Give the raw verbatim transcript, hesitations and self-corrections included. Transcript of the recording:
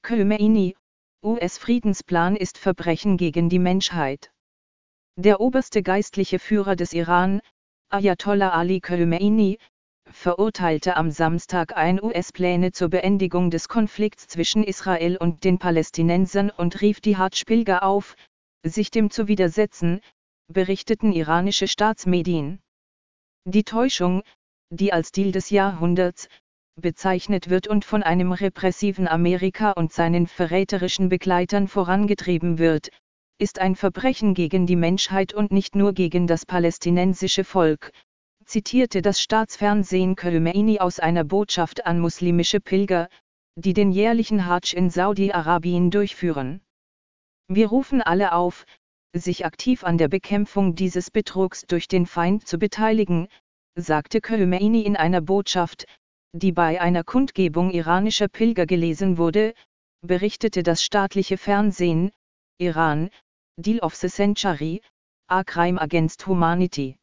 Khomeini, U S-Friedensplan ist Verbrechen gegen die Menschheit. Der oberste geistliche Führer des Iran, Ayatollah Ali Khomeini, verurteilte am Samstag ein U S-Pläne zur Beendigung des Konflikts zwischen Israel und den Palästinensern und rief die Hartz-Pilger auf, sich dem zu widersetzen, berichteten iranische Staatsmedien. Die Täuschung, die als Deal des Jahrhunderts bezeichnet wird und von einem repressiven Amerika und seinen verräterischen Begleitern vorangetrieben wird, ist ein Verbrechen gegen die Menschheit und nicht nur gegen das palästinensische Volk, zitierte das Staatsfernsehen Khomeini aus einer Botschaft an muslimische Pilger, die den jährlichen Hadsch in Saudi-Arabien durchführen. Wir rufen alle auf, sich aktiv an der Bekämpfung dieses Betrugs durch den Feind zu beteiligen, sagte Khomeini in einer Botschaft, die bei einer Kundgebung iranischer Pilger gelesen wurde, berichtete das staatliche Fernsehen. Iran, Deal of the Century, a Crime Against Humanity.